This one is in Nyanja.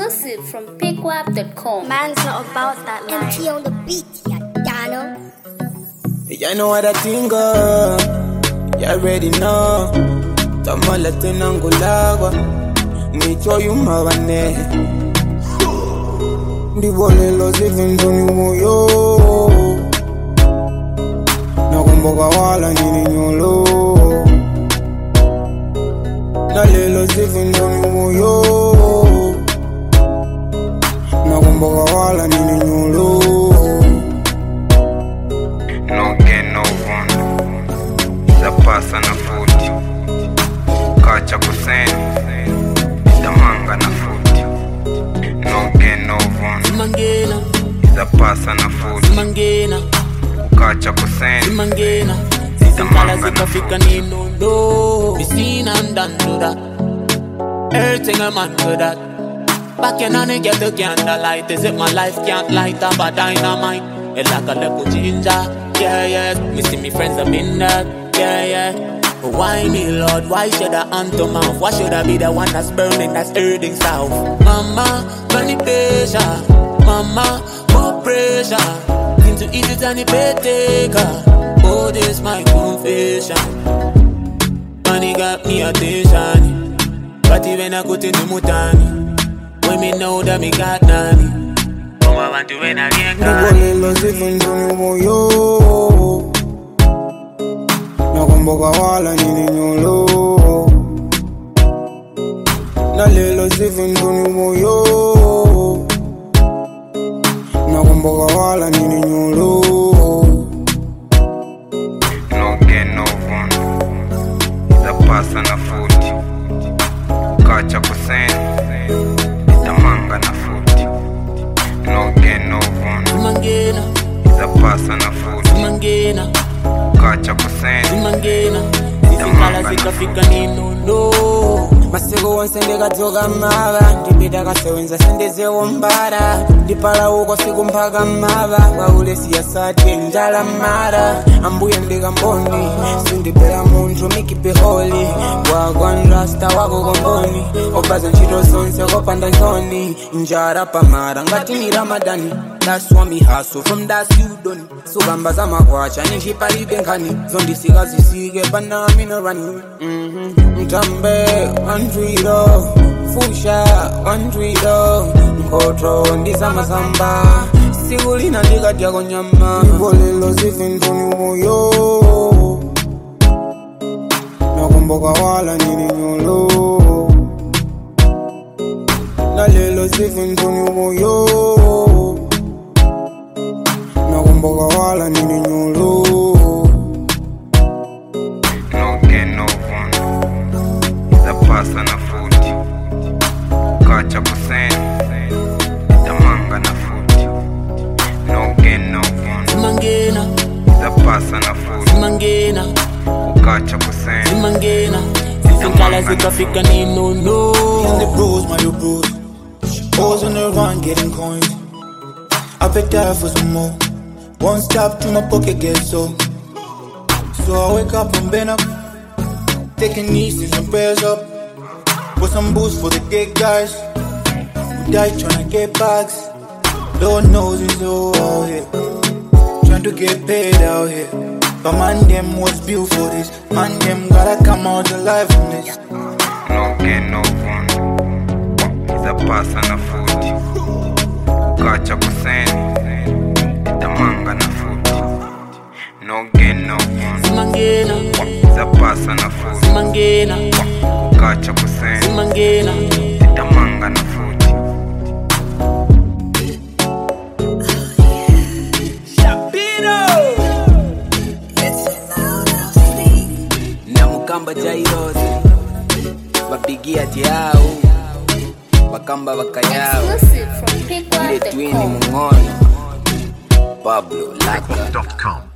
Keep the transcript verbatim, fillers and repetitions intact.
Exclusive from pickwap dot com. Man's not about that life. M T on the beat, yeah, Dano. You know what I think of. You already know. Tama latin angulagwa. Nicho yumawane. Ndibole lo zivinduni moyo. Nakumbuka wala nini nyolo. Nalelo zivinduni moyo. Nakumbuka wala nini nyolo. No gain, no wound. Zapasa na futi. Kacha kuseni. Damanga na futi. No gain, no wound. Mangena. Zapasa na futi. Mangena. Kacha kuseni. Mangena. Zizinkala zikafika nino no. Seen and done to that. Everything a man to that. Back in on it, get the candlelight. Is it my life can't light up a dynamite? It's like a little ginger, yeah, yeah. Me see me friends, I'm in that, yeah, yeah. But why me, Lord? Why should I unto mouth? Why should I be the one that's burning, that's hurting south? Mama, money pressure. Mama, more pressure. Into easy tiny pay taker. Oh, this my confession. Money got me attention. But even I go to the mutani. When me know that me got none. I want to win again. Ndibole lo zivinduni moyo. Nakumbuka wala nini nyolo. Nalelo zivinduni moyo. Nakumbuka wala nini nyolo. No gain, no wound. Zapasa na futi. Kacha kuseni. Damanga na futi. No gain, no wound. Mangena. Zapasa na futi. Mangena. Kacha kuseni. Mangena. Zizinkala zikafika nino no. Masego wansende kadzoka mava. Ndipita kasewenza sendeze wombara. Ndipala uko siku mpaka mava. Waule siyasati njala mara. Ambuye ndika mboni. Sindipela muntu mikipe holi. Wagwan rasta wako komboni. Obazo nchito zonse kopanda zoni. Njara pamara ngati ni Ramadani. That's why me hustle from that you done. So gamba za makwacha nishipali benkani. Zondi siga zisige bana mina rani. Mhm. Mtambe andrido. Fusha andrido. Nkotro ndisa masamba. Siguli na ndiga diago nyama. Ndibole lo zivinduni moyo. Nakumbuka wala nini nyolo. Nalelo zivinduni moyo. Nakumbuka wala nini nyolo. No gain, no wound. Zapasa na futi. Kacha kuseni. Damanga na futi. No gain, no wound. Mangena. Zapasa na futi. Mangena. Kacha kuseni. Mangena. Zizinkala zikafika nino no. In the bros, my bros. Hoes on the run, getting coins. I bet die for some more. One stop to my pocket get so. So I wake up and bend up, taking knees and prayers up. Put some boost for the gay guys who die trying to get bags. Lord knows it's all out here, trying to get paid out here. But man them was built for this. Man them gotta come out alive from this. No gain, no wound. Zapasa na futi. Kacha kuseni. Damanga na futi. No gain, no wound. Mangena. Zapasa na futi. Mangena. Kacha kuseni. Mangena. Damanga na futi. Namukamba jairozi. Bapigia tiao. Bakamba bakayao. Exclusive from pickwap Ile dot twini com. mungono. Pablo Laka. dot com